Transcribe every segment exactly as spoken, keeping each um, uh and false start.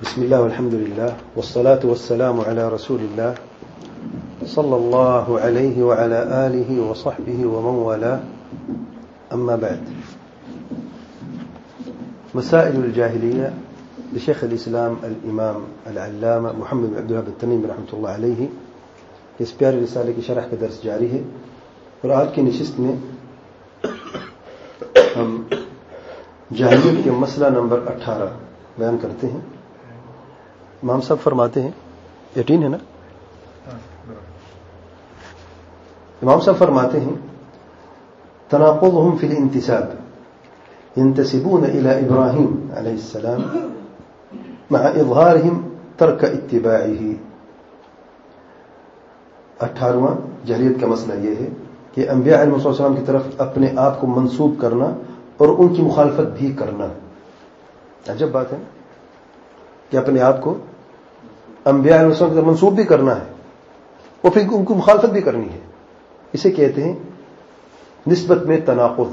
بسم الله والحمد لله والصلاة والسلام على رسول الله صلى الله عليه وعلى آله وصحبه ومن والاه أما بعد. مسائل الجاهلية لشيخ الإسلام الإمام العلامة محمد بن عبد الوهاب التميمي رحمۃ اللہ علیہ. اس پیارے رسالے کی شرح کا درس جاری ہے اور آج کی نشست میں ہم جاہلیت کے مسئلہ نمبر اٹھارہ بیان کرتے ہیں. امام صاحب فرماتے ہیں یقین ہے نا امام صاحب فرماتے ہیں تناقضهم في الانتساب ينتسبون إلى إبراهيم عليه السلام مع إظهارهم ترك اتباعه. اٹھارہواں جاہلیت کا مسئلہ یہ ہے کہ انبیاء علیہ السلام کی طرف اپنے آپ کو منسوب کرنا اور ان کی مخالفت بھی کرنا. عجب بات ہے کہ اپنے آپ کو انبیاء علیہ السلام کی طرف منسوب بھی کرنا ہے اور پھر ان کی مخالفت بھی کرنی ہے. اسے کہتے ہیں نسبت میں تناقض.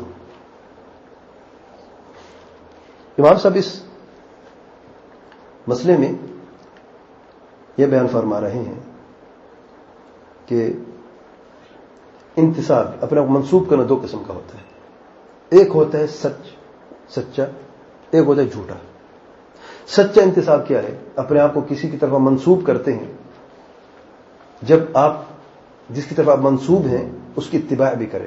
امام صاحب اس مسئلے میں یہ بیان فرما رہے ہیں کہ انتساب اپنے آپ کو منسوب کرنا دو قسم کا ہوتا ہے. ایک ہوتا ہے سچ سچا, ایک ہوتا ہے جھوٹا. سچا انتساب کیا ہے؟ اپنے آپ کو کسی کی طرف منسوب کرتے ہیں جب آپ جس کی طرف آپ منسوب ہیں اس کی اتباع بھی کریں.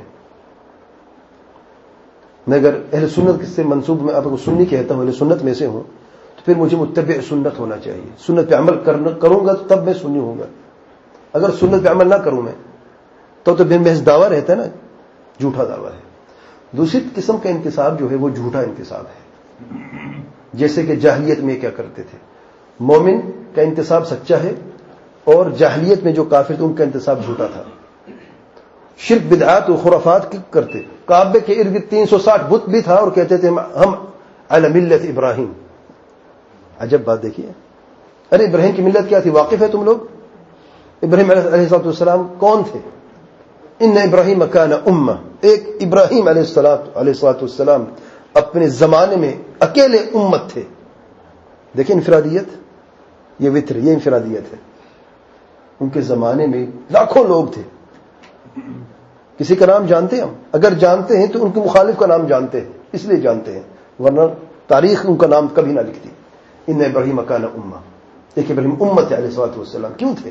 میں اگر اہل سنت سے منسوب میں آپ کو سنی کہتا ہوں, اہل سنت میں سے ہوں, تو پھر مجھے متبع سنت ہونا چاہیے. سنت پہ عمل کروں گا تب میں سنی ہوں گا. اگر سنت پہ عمل نہ کروں میں تو تو پھر محض دعویٰ رہتا ہے نا, جھوٹا دعویٰ ہے. دوسری قسم کا انتساب جو ہے وہ جھوٹا انتساب ہے. جیسے کہ جاہلیت میں کیا کرتے تھے, مومن کا انتساب سچا ہے اور جاہلیت میں جو کافر تھے ان کا انتساب جھوٹا تھا. شرک بدعات و خرافات کی کرتے. کعبے کے ارد گرد تین سو ساٹھ بت بھی تھا اور کہتے تھے ہم علی ملت ابراہیم. عجب بات دیکھیے. ارے ابراہیم کی ملت کیا تھی, واقف ہے تم لوگ؟ ابراہیم علیہ السلام کون تھے؟ ان ابراہیم کان امہ. ایک ابراہیم علیہ السلام اپنے زمانے میں اکیلے امت تھے. دیکھیں انفرادیت, یہ وطر, یہ انفرادیت ہے. ان کے زمانے میں لاکھوں لوگ تھے. کسی کا نام جانتے ہیں ہم؟ اگر جانتے ہیں تو ان کے مخالف کا نام جانتے ہیں, اس لیے جانتے ہیں, ورنہ تاریخ ان کا نام کبھی نہ لکھتی. ان ابراہیم کان امہ. ایک ابراہیم امت علیہ الصلوۃ والسلام. کیوں تھے؟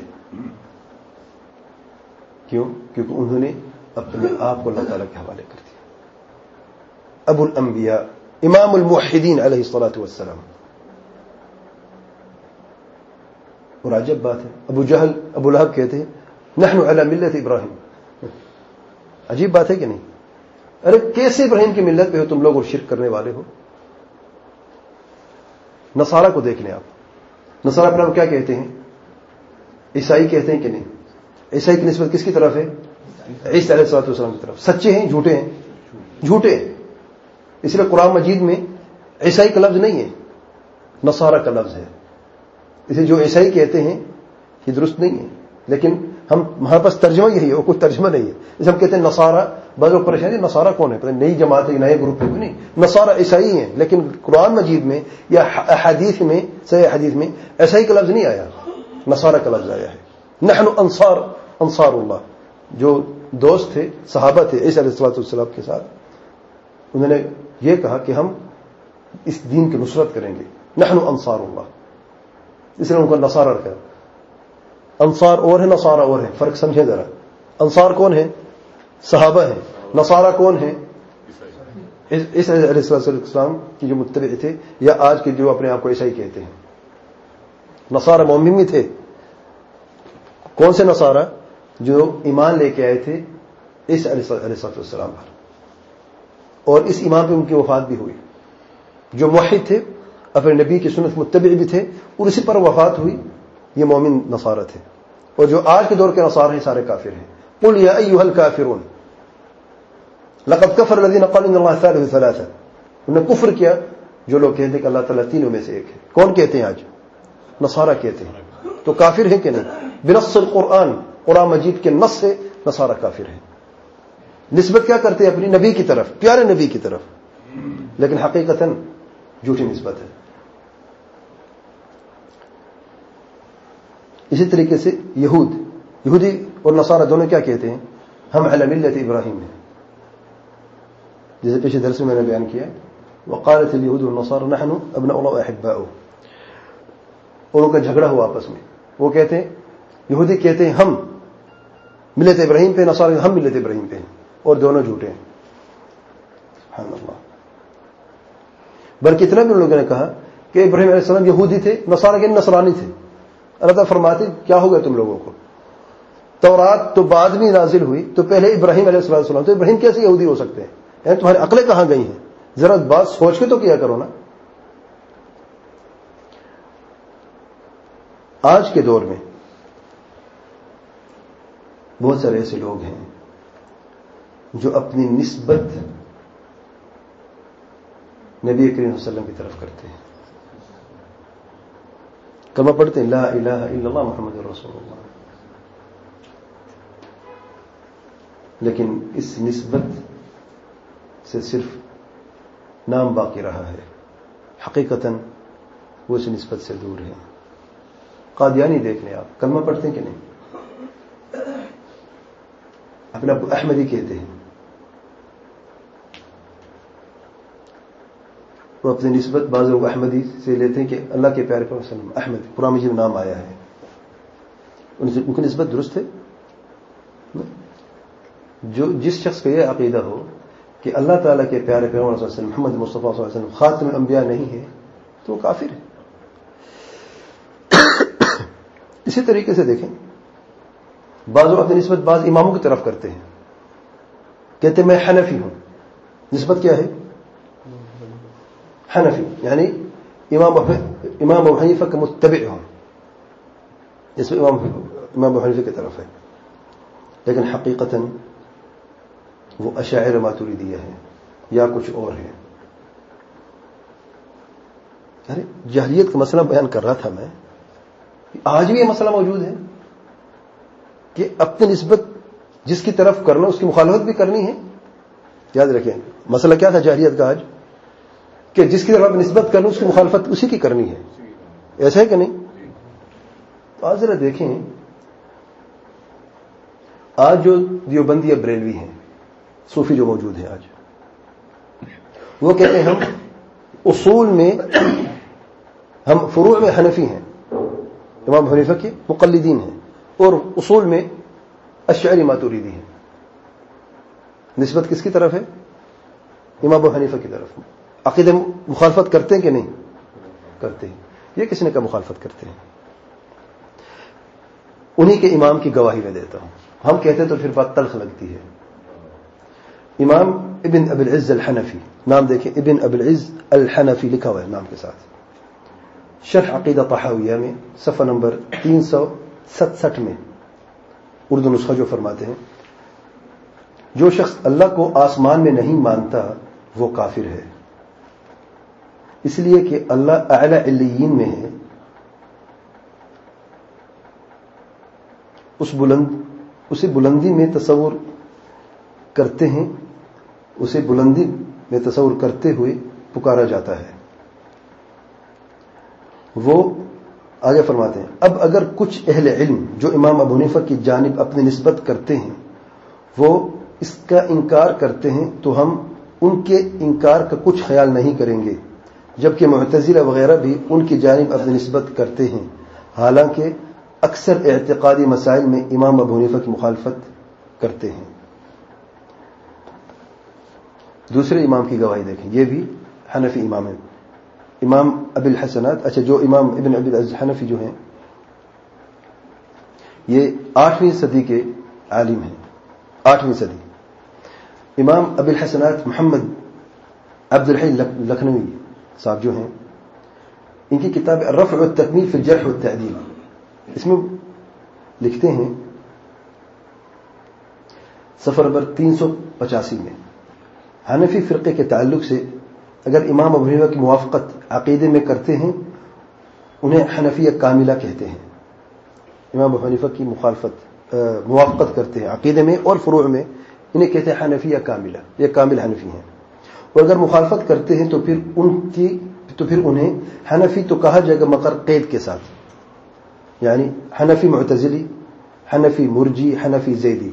کیوں؟ کیونکہ انہوں نے اپنے آپ کو اللہ تعالیٰ کے حوالے کر دیا. ابو الانبیاء امام الموحدین علیہ الصلوۃ والسلام. اور عجب بات ہے, ابو جہل ابو لہب کہتے ہیں نحن علی ملت ابراہیم. عجیب بات ہے کہ نہیں؟ ارے کیسے ابراہیم کی ملت پہ ہو تم لوگ اور شرک کرنے والے ہو؟ نصارہ کو دیکھ لیں آپ. نصارہ اپنا کیا کہتے ہیں؟ عیسائی کہتے ہیں کہ نہیں؟ عیسائی کی نسبت کس کی طرف ہے؟ عیسی علیہ الصلوۃ والسلام کی طرف. سچے ہیں جھوٹے ہیں؟ جھوٹے. اس لیے قرآن مجید میں عیسائی کا لفظ نہیں ہے, نصارہ کا لفظ ہے. اسے جو عیسائی کہتے ہیں یہ درست نہیں ہے, لیکن ہم ہمارے پاس ترجمہ یہی ہے, اور کوئی ترجمہ نہیں ہے. جیسے ہم کہتے ہیں نصارہ, بعض لوگ پریشان ہیں نصارہ کون ہے, نئی جماعت ہے, نئے گروپ ہے. نہیں, نصارہ عیسائی ہیں, لیکن قرآن مجید میں یا احادیث میں, صحیح حدیث میں عیسائی کا لفظ نہیں آیا, نصارہ کا لفظ آیا ہے. نحن انصار انصار اللہ. جو دوست تھے, صحابہ تھے عیسی علیہ السلام کے ساتھ, انہوں نے یہ کہا کہ ہم اس دین کی نصرت کریں گے. نحن انصار اللہ, اس نے ان کو نصارہ رکھا. انصار اور ہے, نصارہ اور ہے, فرق سمجھیں ذرا. انصار کون ہے؟ صحابہ ہیں. نصارہ کون ہے؟ عیسی علیہ السلام کی جو متبع تھے, یا آج کے جو اپنے آپ کو عیسائی کہتے ہیں. نصارہ مومن بھی تھے. کون سے نصارہ؟ جو ایمان لے کے آئے تھے عیسی علیہ السلام پر, اور اس ایمان پہ ان کی وفات بھی ہوئی. جو موحد تھے, اپنے نبی کی سنت متبع بھی تھے, اور اسی پر وفات ہوئی, یہ مومن نصارہ تھے. اور جو آج کے دور کے نصارہ ہیں سارے کافر ہیں. قل یا ایھا الکافرون لقد کفر الذین قالوا ان اللہ ثالث ثلاثہ. انہوں نے کفر کیا جو لوگ کہتے ہیں کہ اللہ تعالیٰ تینوں میں سے ایک ہے. کون کہتے ہیں آج؟ نصارہ کہتے ہیں. تو کافر ہیں کہ نہیں؟ بنص القرآن, قرآن مجید کے نص سے نصارہ کافر ہیں. نسبت کیا کرتے ہیں؟ اپنی نبی کی طرف, پیارے نبی کی طرف, لیکن حقیقتاً جھوٹی نسبت ہے. اسی طریقے سے یہود یہودی اور نصارہ دونوں کیا کہتے ہیں؟ ہم علی ملت ابراہیم ہیں. جیسے پچھلے درس میں میں نے بیان کیا وقالت اليهود والنصارى نحن ابناء الله واحباؤه. ان کا جھگڑا ہوا آپس میں. وہ کہتے ہیں یہودی کہتے ہیں ہم ملت ابراہیم پہ، نصارہ ہم ملت ابراہیم پہ ہیں، اور دونوں جھوٹے ہیں. سبحان اللہ. بلکہ اتنا بھی ان لوگوں نے کہا کہ ابراہیم علیہ السلام یہودی تھے، نصارہ کے نصرانی تھے. اللہ تعالیٰ فرماتے کیا ہو گیا تم لوگوں کو؟ تورات تو بعد میں نازل ہوئی، تو پہلے ابراہیم علیہ السلام. تو ابراہیم کیسے یہودی ہو سکتے ہیں؟ یعنی تمہاری عقلیں کہاں گئی ہیں؟ ذرا بات سوچ کے تو کیا کرو نا. آج کے دور میں بہت سارے ایسے لوگ ہیں جو اپنی نسبت نبی کریم صلی اللہ علیہ وسلم کی طرف کرتے ہیں. کلمہ پڑھتے ہیں لا الہ الا اللہ محمد رسول اللہ، لیکن اس نسبت سے صرف نام باقی رہا ہے، حقیقتاً وہ اس نسبت سے دور ہے. قادیانی دیکھ لیں آپ، کلمہ پڑھتے ہیں کہ نہیں؟ اپنے آپ کو احمدی کہتے ہیں. وہ اپنی نسبت بعض لوگ احمدی سے لیتے ہیں کہ اللہ کے پیارے پیغمبر صلی اللہ علیہ وسلم احمد قرآن مجید میں نام آیا ہے. ان کی نسبت درست ہے؟ جو جس شخص کا یہ عقیدہ ہو کہ اللہ تعالیٰ کے پیارے پیغمبر صلی اللہ علیہ وسلم محمد مصطفیٰ صلی اللہ علیہ وسلم خاتم الانبیاء نہیں ہے تو وہ کافر ہے. اسی طریقے سے دیکھیں بعض لوگ اپنی نسبت بعض اماموں کی طرف کرتے ہیں، کہتے ہیں میں حنفی ہوں. نسبت کیا ہے؟ حنفی، یعنی امام امام ابو حنیفہ کا متبع ہوں، جس میں امام امام ابو حنیفہ کی طرف ہے. لیکن حقیقتاً وہ اشاعرہ ماتریدیہ ہے یا کچھ اور ہے. ارے جاہلیت کا مسئلہ بیان کر رہا تھا میں، آج بھی یہ مسئلہ موجود ہے کہ اپنی نسبت جس کی طرف کرنا اس کی مخالفت بھی کرنی ہے. یاد رکھیں مسئلہ کیا تھا جاہلیت کا آج، کہ جس کی طرف نسبت کرنا اس کی مخالفت اسی کی کرنی ہے. ایسا ہے کہ نہیں؟ تو آج ذرا دیکھیں آج جو دیوبندی یا بریلوی ہیں، صوفی جو موجود ہیں آج، وہ کہتے ہیں ہم اصول میں ہم فروع میں حنفی ہیں، امام حنیفہ کے مقلدین ہیں، اور اصول میں اشعری ماتریدی ہیں. نسبت کس کی طرف ہے؟ امام ابو حنیفہ کی طرف. عقیدہ مخالفت کرتے ہیں کہ نہیں کرتے ہیں؟ یہ کس نے کا مخالفت کرتے ہیں؟ انہی کے امام کی گواہی میں دیتا ہوں. ہم کہتے ہیں تو پھر بات تلخ لگتی ہے. امام ابن ابی العز الحنفی، نام دیکھیں ابن ابی العز الحنفی لکھا ہوا ہے نام کے ساتھ. شرح عقیدہ طحاویہ میں صفحہ نمبر تین سو ستسٹھ میں اردو نسخہ جو فرماتے ہیں جو شخص اللہ کو آسمان میں نہیں مانتا وہ کافر ہے، اس لیے کہ اللہ اعلی علیین میں ہے. اس بلند اسے بلندی میں تصور کرتے ہیں اسے بلندی میں تصور کرتے ہوئے پکارا جاتا ہے. وہ آگے فرماتے ہیں اب اگر کچھ اہل علم جو امام ابو حنیفہ کی جانب اپنی نسبت کرتے ہیں وہ اس کا انکار کرتے ہیں تو ہم ان کے انکار کا کچھ خیال نہیں کریں گے، جبکہ معتزلہ وغیرہ بھی ان کی جانب اپنی نسبت کرتے ہیں، حالانکہ اکثر اعتقادی مسائل میں امام ابو حنیفہ کی مخالفت کرتے ہیں. دوسرے امام کی گواہی دیکھیں، یہ بھی حنفی امام ہیں، امام ابی الحسنات. اچھا جو امام ابن ابی العز حنفی جو ہیں یہ آٹھویں صدی کے عالم ہیں، آٹھویں صدی. امام ابی الحسنات محمد عبد الحی لکھنوی صاحب جو ہیں، ان کی کتاب الرفع والتکمیل فی الجرح والتعدیل، اس میں لکھتے ہیں صفحہ نمبر تین سو پچاسی میں حنفی فرقے کے تعلق سے اگر امام ابو حنیفہ کی موافقت عقیدے میں کرتے ہیں انہیں حنفیہ کاملہ کہتے ہیں. امام ابو حنیفہ کی مخالفت موافقت کرتے ہیں عقیدے میں اور فروع میں انہیں کہتے ہیں حنفیہ کاملہ، یہ کامل حنفی ہیں. اور اگر مخالفت کرتے ہیں تو پھر ان کی تو پھر انہیں حنفی تو کہا جائے گا مگر قید کے ساتھ. یعنی حنفی معتزلی، حنفی مرجی، حنفی زیدی.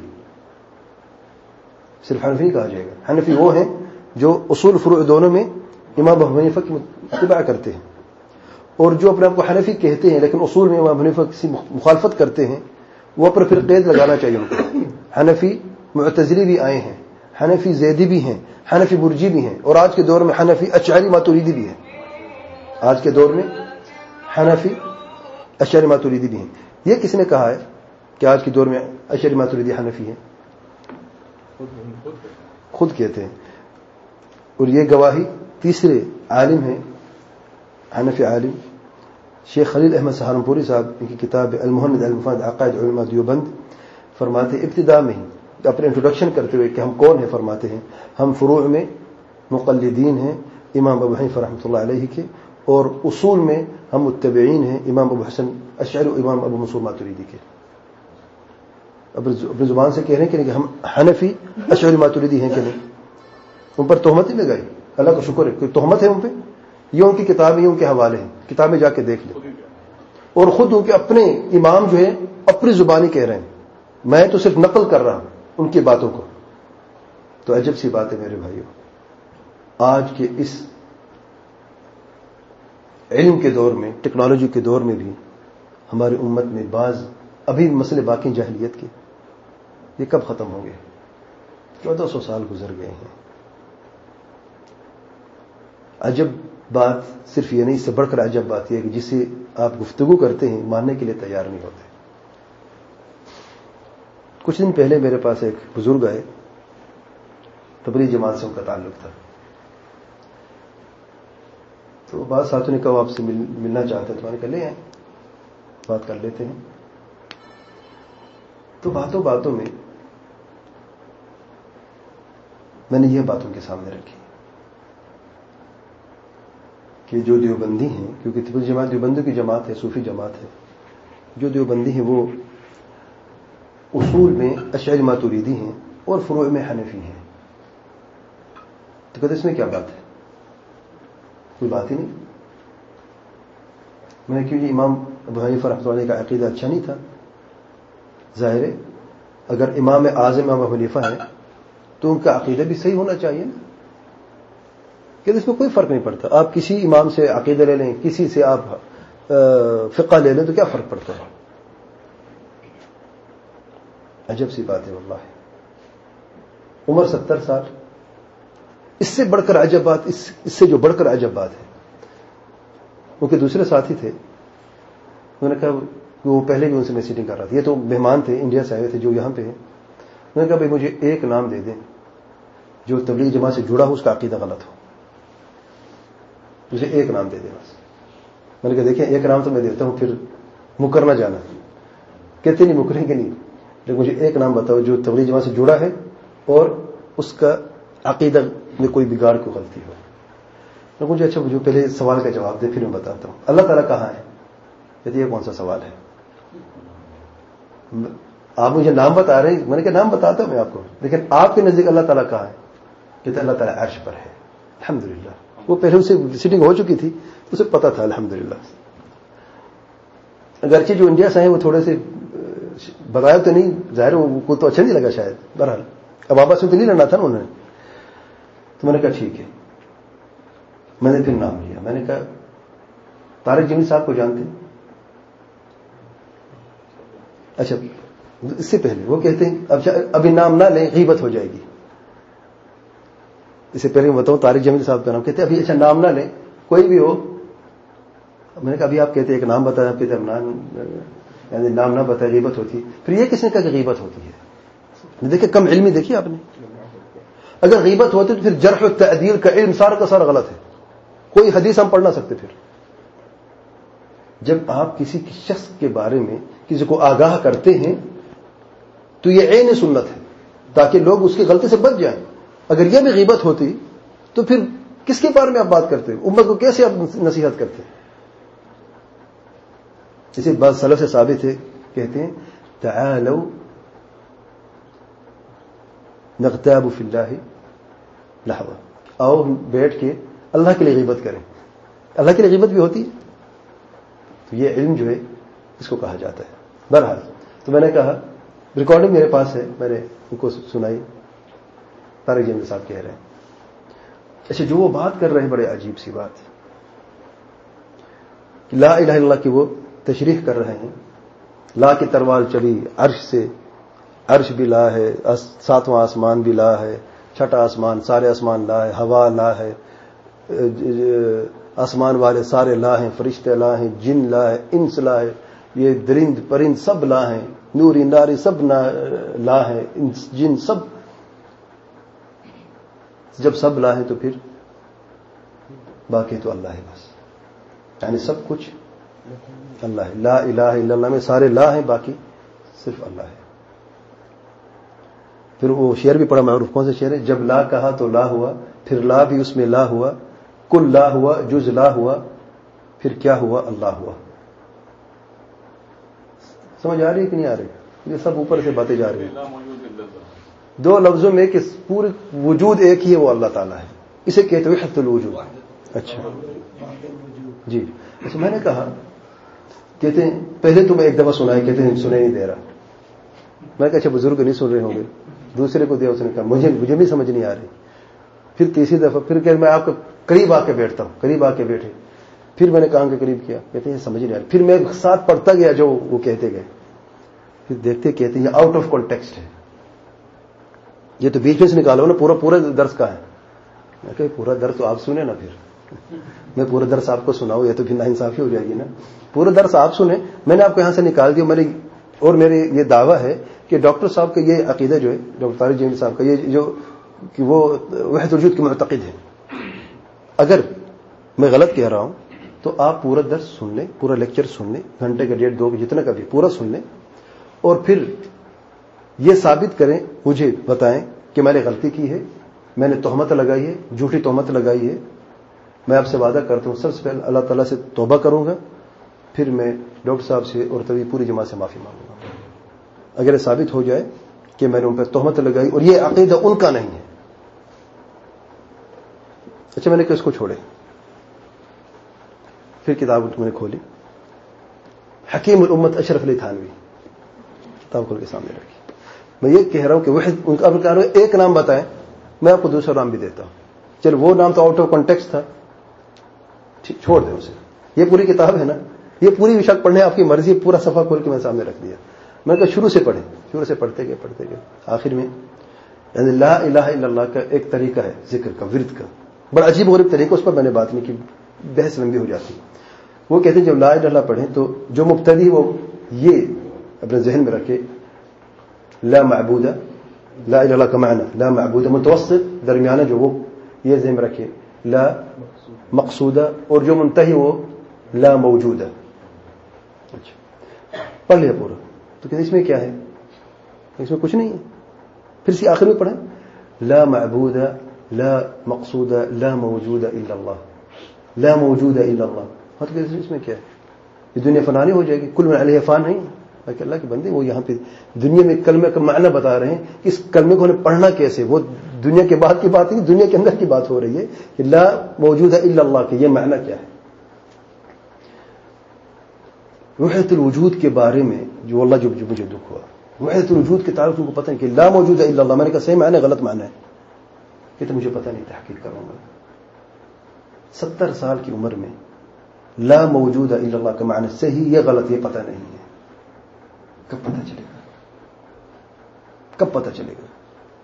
صرف حنفی نہیں کہا جائے گا. حنفی وہ ہیں جو اصول فروع دونوں میں امام ابو حنیفہ کی اتباع کرتے ہیں، اور جو اپنے آپ کو حنفی کہتے ہیں لیکن اصول میں امام ابو حنیفہ کی مخالفت کرتے ہیں، وہ پر پھر قید لگانا چاہیے ان کو. حنفی معتزلی بھی آئے ہیں، حنفی زیدی بھی ہیں، حنفی مرجی بھی ہیں، اور آج کے دور میں حنفی اشعری ماتوریدی بھی ہیں. آج کے دور میں حنفی اشعری ماتوریدی بھی ہیں. یہ کس نے کہا ہے کہ آج کے دور میں اشعری ماتوریدی حنفی ہیں؟ خود کہتے ہیں. اور یہ گواہی تیسرے عالم ہیں، حنفی عالم شیخ خلیل احمد سہارنپوری صاحب، ان کی کتاب المہند المفاد عقائد علماء دیوبند، فرماتے ابتدا میں ہی اپنے انٹروڈکشن کرتے ہوئے کہ ہم کون ہیں، فرماتے ہیں ہم فروع میں مقلدین ہیں امام ابو حنیفہ رحمۃ اللہ علیہ کے، اور اصول میں ہم متبعین ہیں امام ابو حسن اشعری و امام ابو منصور ماتوریدی کے. اپنی زبان سے کہہ رہے ہیں کہ ہم حنفی اشعری ماتوریدی ہیں کہ نہیں. ان پر تہمت ہی لگائی، اللہ کا شکر ہے کوئی تہمت ہے ان پہ. یہ ان کی کتابیں، ان کے حوالے ہیں، کتابیں جا کے دیکھ لیں. اور خود ان کے اپنے امام جو ہے اپنی زبانی کہہ رہے ہیں، میں تو صرف نقل کر رہا ہوں ان کی باتوں کو. تو عجب سی بات ہے میرے بھائیوں، آج کے اس علم کے دور میں، ٹیکنالوجی کے دور میں بھی ہماری امت میں بعض ابھی مسئلے باقی جاہلیت کے، یہ کب ختم ہوں گے؟ چودہ سو سال گزر گئے ہیں. عجب بات صرف یہ نہیں، اس سے بڑھ کر عجب بات یہ ہے کہ جسے آپ گفتگو کرتے ہیں ماننے کے لیے تیار نہیں ہوتے. کچھ دن پہلے میرے پاس ایک بزرگ آئے، تبلیغ جماعت سے ان کا تعلق تھا. تو بعض ساتھیوں نے کہا آپ سے مل, ملنا چاہتے ہیں، تو میں نے کہا لے آئیں، بات کر لیتے ہیں. تو باتوں باتوں میں میں نے یہ بات ان کے سامنے رکھی کہ جو دیوبندی ہیں، کیونکہ تبلیغ جماعت دیوبندی کی جماعت ہے، صوفی جماعت ہے، جو دیوبندی ہیں وہ اصول میں اشعری ماتوریدی ہیں اور فروع میں حنفی ہیں. تو کہتے اس میں کیا بات ہے؟ کوئی بات ہی نہیں. میں نے کیوں یہ امام ابو حنیفہ رحمۃ اللہ علیہ کا عقیدہ اچھا نہیں تھا؟ ظاہر ہے اگر امام اعظم امام ابو حنیفہ ہے تو ان کا عقیدہ بھی صحیح ہونا چاہیے نا. کہ اس میں کوئی فرق نہیں پڑتا، آپ کسی امام سے عقیدہ لے لیں، کسی سے آپ فقہ لے لیں، تو کیا فرق پڑتا ہے؟ عجب سی بات ہے واللہ. عمر ستر سال، اس سے بڑھ کر عجب بات، اس اس سے جو بڑھ کر عجب بات ہے، ان کے دوسرے ساتھی تھے، انہوں نے کہا وہ پہلے بھی ان سے میں سیٹنگ کر رہا تھا، یہ تو مہمان تھے انڈیا سے آئے تھے جو یہاں پہ ہیں. انہوں نے کہا بھائی مجھے ایک نام دے دیں جو تبلیغ جماعت سے جڑا ہو، اس کا عقیدہ غلط ہو، مجھے ایک نام دے دیں بس. میں نے کہا دیکھیں ایک نام تو میں دیتا ہوں، پھر مکر نہ جانا. کہتے نہیں مکریں گے نہیں، لیکن مجھے ایک نام بتاؤ جو تبلیغ جماعت سے جڑا ہے اور اس کا عقیدہ میں کوئی بگاڑ کو غلطی ہو. تو مجھے اچھا مجھے پہلے سوال کا جواب دے پھر میں بتاتا ہوں. اللہ تعالیٰ کہاں ہے؟ کہتے یہ کون سا سوال ہے؟ آپ مجھے نام بتا رہے ہیں، میں نے کہا نام بتاتا ہوں میں آپ کو، لیکن آپ کے نزدیک اللہ تعالیٰ کہاں ہے؟ کہتے اللہ تعالیٰ عرش پر ہے. الحمدللہ. وہ پہلے اسے سیٹنگ ہو چکی تھی، اسے پتا تھا الحمدللہ. اگرچہ جو انڈیا سے ہیں وہ تھوڑے سے بتایا تو نہیں، ظاہر وہ کو تو اچھا نہیں لگا شاید. بہرحال اب آپس میں تو نہیں لڑنا تھا نا انہوں نے. تو میں نے کہا ٹھیک ہے. میں نے پھر نام لیا. میں نے کہا طارق جمیل صاحب کو جانتے ہیں؟ اچھا اس سے پہلے وہ کہتے ہیں اب ابھی نام نہ لیں غیبت ہو جائے گی. اس سے پہلے میں بتاؤں طارق جمیل صاحب کا نام. کہتے ہیں ابھی اچھا نام نہ لیں کوئی بھی ہو. میں نے کہا ابھی آپ کہتے ہیں ایک نام بتایا، آپ کہتے ہیں نام یعنی نام نہ بتایا غیبت ہوتی ہے. پھر یہ کس نے کہا کہ غیبت ہوتی ہے؟ دیکھیں کم علمی دیکھیے آپ نے. اگر غیبت ہوتی تو پھر جرح و تعدیل کا علم سارا کا سارا غلط ہے، کوئی حدیث ہم پڑھ نہ سکتے. پھر جب آپ کسی شخص کے بارے میں کسی کو آگاہ کرتے ہیں تو یہ عین سنت ہے تاکہ لوگ اس کی غلطی سے بچ جائیں. اگر یہ بھی غیبت ہوتی تو پھر کس کے بارے میں آپ بات کرتے ہیں؟ امت کو کیسے آپ نصیحت کرتے ہیں؟ اسی بات سلف سے ثابت ہے، کہتے ہیں تعالوا نغتاب فی اللہ لحظہ، آؤ بیٹھ کے اللہ کے لیے غیبت کریں. اللہ کے لیے غیبت بھی ہوتی ہے. تو یہ علم جو ہے اس کو کہا جاتا ہے. بہرحال تو میں نے کہا ریکارڈنگ میرے پاس ہے, میں نے ان کو سنائی. طارق جمیل صاحب کہہ رہے ہیں اچھا جو وہ بات کر رہے ہیں بڑے عجیب سی بات, لا الہ الا اللہ کی وہ تشریح کر رہے ہیں. لا کی تروار چلی عرش سے, عرش بھی لا ہے, ساتواں آسمان بھی لا ہے, چھٹا آسمان, سارے آسمان لا ہے, ہوا لا ہے, آسمان والے سارے لا ہیں, فرشتے لا ہیں, جن لا ہے, انس لا ہے, یہ درند پرند سب لا ہیں, نوری ناری سب لا ہیں, جن سب. جب سب لا ہیں تو پھر باقی تو اللہ ہے بس, یعنی سب کچھ اللہ ہے. لا الہ الا اللہ میں سارے لا ہیں, باقی صرف اللہ ہے. پھر وہ شعر بھی پڑا معروف, کون سے شعر ہے؟ جب لا کہا تو لا ہوا, پھر لا بھی اس میں لا ہوا, کل لا ہوا جز لا ہوا, پھر کیا ہوا اللہ ہوا. سمجھ آ رہی ہے کہ نہیں آ رہی؟ یہ سب اوپر سے باتیں جا رہی ہیں. دو لفظوں میں کہ پورے وجود ایک ہی ہے, وہ اللہ تعالیٰ ہے. اسے کہتے ہوئے وحدت الوجود. اچھا جی. اچھا میں نے کہا کہتے ہیں پہلے تو میں ایک دفعہ سنا ہے, کہتے ہیں سنے نہیں دے رہا. میں کہا اچھا بزرگ نہیں سن رہے ہوں گے. دوسرے کو دیا, اس نے کہا مجھے مجھے بھی سمجھ نہیں آ رہی. پھر تیسری دفعہ پھر کہ میں آپ کو قریب آ کے بیٹھتا ہوں, قریب آ کے بیٹھے. پھر میں نے کام کے قریب کیا, کہتے ہیں سمجھ نہیں آ رہی. پھر میں ساتھ پڑھتا گیا جو وہ کہتے گئے. پھر دیکھتے کہتے ہیں یہ آؤٹ آف کانٹیکسٹ ہے, یہ تو بیچ میں سے نکالو نا, پورا پورا درس کا ہے. میں کہ پورا درس تو آپ سنیں نا, پھر میں پورا درس آپ کو سناؤں, یہ تو پھر ناانصافی ہو جائے گی نا. پورا درس آپ سنیں, میں نے آپ کو یہاں سے نکال دیا. میں نے اور میرے یہ دعویٰ ہے کہ ڈاکٹر صاحب کا یہ عقیدہ جو ہے, ڈاکٹر طارق جمیل صاحب کا, یہ جو کہ وہ وحدت الوجود کے معتقد ہیں. اگر میں غلط کہہ رہا ہوں تو آپ پورا درس سن لیں, پورا لیکچر سن لیں, گھنٹے کا ڈیڑھ دو جتنا کا بھی پورا سن لیں, اور پھر یہ ثابت کریں, مجھے بتائیں کہ میں نے غلطی کی ہے, میں نے تہمت لگائی ہے, جھوٹی تہمت لگائی ہے. میں آپ سے وعدہ کرتا ہوں سب سے پہلے اللہ تعالیٰ سے توبہ کروں گا, پھر میں ڈاکٹر صاحب سے اور تبھی پوری جماعت سے معافی مانگوں گا. اگر یہ ثابت ہو جائے کہ میں نے ان پر تہمت لگائی اور یہ عقیدہ ان کا نہیں ہے. اچھا میں نے کس کو چھوڑے, پھر کتاب میں نے کھولی, حکیم الامت اشرف علی تھانوی, کتاب کھول کے سامنے رکھی. میں یہ کہہ رہا ہوں کہ وہ ان کا کہہ رہا ہوں ایک نام بتائیں, میں آپ کو دوسرا نام بھی دیتا ہوں. چل وہ نام تو آؤٹ آف کانٹیکسٹ تھا, چھوڑ دیں اسے. یہ پوری کتاب ہے نا, یہ پوری وشاک پڑھنے آپ کی مرضی, پورا صفحہ کھول کے میں سامنے رکھ دیا. میں کہا شروع سے پڑھیں, شروع سے پڑھتے گئے پڑھتے گئے آخر میں یعنی لا الہ الا اللہ کا ایک طریقہ ہے ذکر کا, ورد کا, بڑا عجیب غریب طریقہ, اس پر میں نے بات نہیں کی, بحث لمبی ہو جاتی. وہ کہتے ہیں جب لا الہ الا اللہ پڑھیں تو جو مبتدی وہ یہ اپنے ذہن میں رکھے, لا معبود, لا الہ الا اللہ کا معنی لا معبود, متوسط درمیانہ جو وہ یہ ذہن میں رکھے لا مقصودہ, اور جو منتہی وہ لا موجودہ. اچھا پڑھ لیا پورا, تو کہتے اس میں کیا ہے, اس میں کچھ نہیں ہے. پھر اسی آخر میں پڑھیں لا معبود لا مقصود لا موجود الا اللہ, لا موجود الا اللہ. ہاں تو کہتے اس میں کیا ہے, یہ دنیا فنا نہیں ہو جائے گی, کل من علیہ فان نہیں. کہ اللہ کے بندے وہ یہاں پہ دنیا میں کلمے کا معنی بتا رہے ہیں کہ اس کلمے کو انہیں پڑھنا کیسے. وہ دنیا کے بعد کی بات نہیں, دنیا کے اندر کی بات ہو رہی ہے کہ لا موجود الا اللہ کے یہ معنی کیا ہے. وحدت الوجود کے بارے میں جو اللہ جو مجھے دکھ ہوا, وحدت الوجود کے تعلق ان کو پتہ نہیں کہ لا موجود الا اللہ, میں نے کہا صحیح معنی غلط معنی ہے, کہ تو مجھے پتہ نہیں, تحقیق کروں گا. ستر سال کی عمر میں لا موجود الا اللہ کا معنی صحیح یا غلط یہ پتہ نہیں ہے. کب پتہ چلے گا, کب پتہ چلے گا؟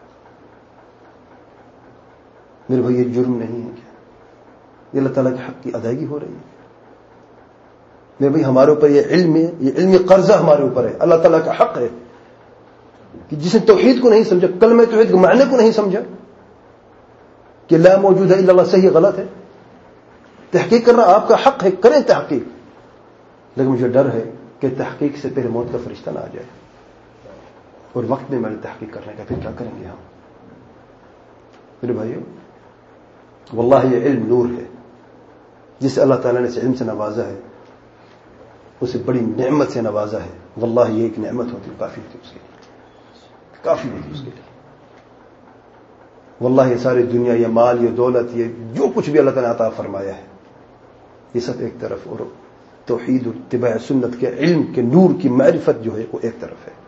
میرے بھائی یہ جرم نہیں ہے کیا؟ یہ اللہ تعالیٰ کے حق کی ادائیگی ہو رہی ہے. میرے بھائی ہمارے اوپر یہ علم ہے, یہ علمی قرضہ ہمارے اوپر ہے. اللہ تعالیٰ کا حق ہے کہ جس نے توحید کو نہیں سمجھا, کلمہ توحید کے معنی کو نہیں سمجھا کہ لا موجود الا اللہ صحیح غلط ہے, تحقیق کرنا آپ کا حق ہے, کریں تحقیق. لیکن مجھے ڈر ہے کہ تحقیق سے پہلے موت کا فرشتہ نہ آ جائے, اور وقت میں میں نے تحقیق کرنے کا, پھر کیا کریں گے ہم؟ میرے بھائیو واللہ یہ علم نور ہے, جسے اللہ تعالیٰ نے اس علم سے نوازا ہے, اسے بڑی نعمت سے نوازا ہے. واللہ یہ ایک نعمت ہوتی, کافی ہوتی اس کے لیے, کافی ہوتی اس کے لیے. واللہ یہ ساری دنیا, یہ مال, یہ دولت, یہ جو کچھ بھی اللہ تعالیٰ نے عطا فرمایا ہے, یہ سب ایک طرف, اور توحید اور اتباع سنت کے علم کے نور کی معرفت جو ہے وہ ایک طرف ہے.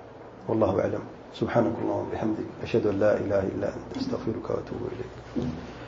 واللہ اعلم. سبحانک اللہم وبحمدک اشہد ان لا الہ الا انت استغفرک واتوب الیک.